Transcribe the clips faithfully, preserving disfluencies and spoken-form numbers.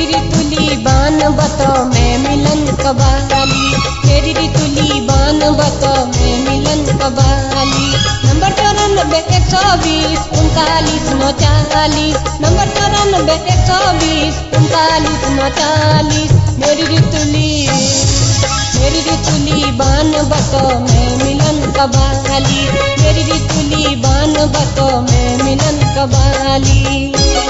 रितुली बान बतो मैं मिलन कबाली, मेरी रितुली बान बतो मैं मिलन कबाली। नंबर चौरानबे एक सौ बीस उनतालीस नौ चालीस, नंबर चौरानबे एक सौ बीस उनतालीस नौ चालीस। मेरी रितुली मेरी रितुली बान बतो मैं मिलन कबाली, मेरी रितुली बान बतो मैं मिलन कबाली।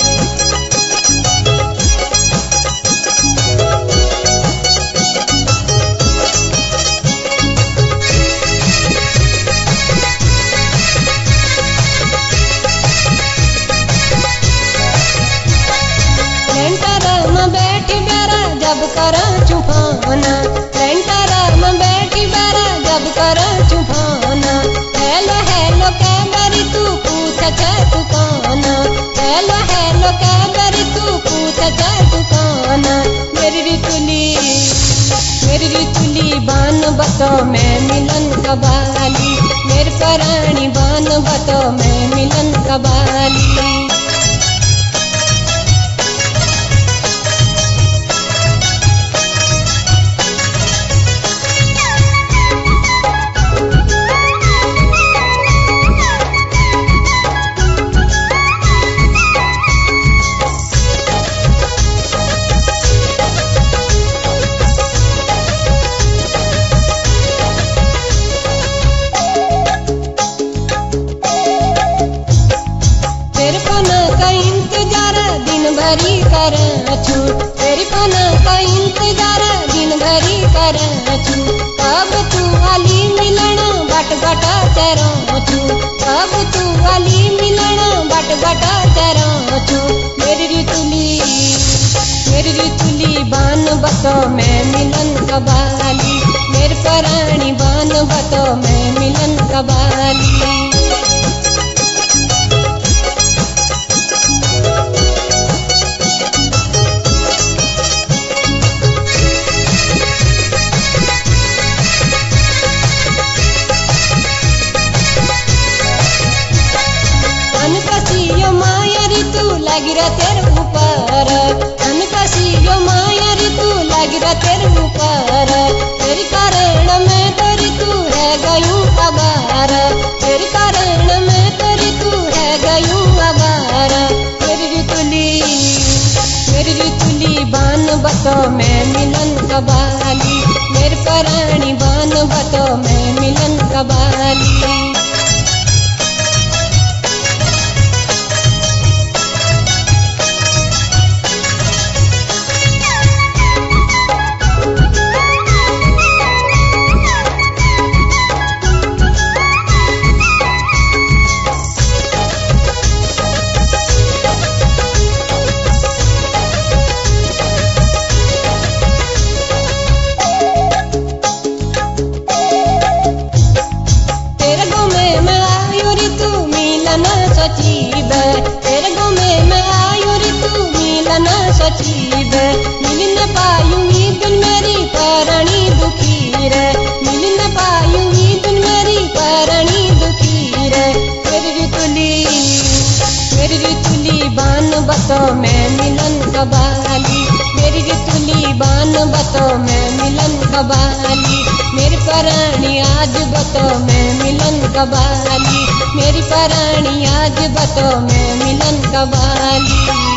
बैठी बेरा जब कर चुफाना, सेंटर में बैठी बेरा जब कर चुफाना। हेलो हेलो कै बरी तू पूछ तू कौन, हेलो हेलो कै बरी तू पूछ तू कौन। मेरी रितुली मेरी रितुली बान बतो मैं मिलन कबाली, मेरी प्राणी बान बतो मैं मिलन कबाली। भरी कर छू तेरी फोन का इंतजार दिन भरी कर छू। कब तू वाली मिलन बट बट तेरो छू, कब तू वाली मिलन बट बट तेरो छू। मेरी रितुली मेरी रितुली बान बतो मैं मिलन कबाली, मेरी प्राणी बान बतो मैं मिलन कबाली। लगी रा तेरे ऊपर अनकसी यो माया ऋतु लगी रा तेरे ऊपर। तेरी कारण मैं तो ऋतु है गयूं अबार, तेरी कारण मैं तो ऋतु है गयूं अबार। मेरी रितुली मेरी रितुली बान बतो मैं मिलन कबाली, मेरी प्राणी बान बतो मैं मिलन कबाली। सचीब तेरे गो में मैं आयु ऋतु मिलन सचीब। मिल न पायूंगी दिन मेरी परणी दुखी रे, मिल न पायूंगी दिन मेरी परणी दुखी रे। मेरी रितुली मेरी रितुली बान बतो मैं मिलन कबाली, मेरी रितुली बान बतो मैं मिलन कबाली। मेरी प्राणी आज बतो मैं मिलन कबाली, मेरी प्राणी आज बतो मैं मिलन कबाली।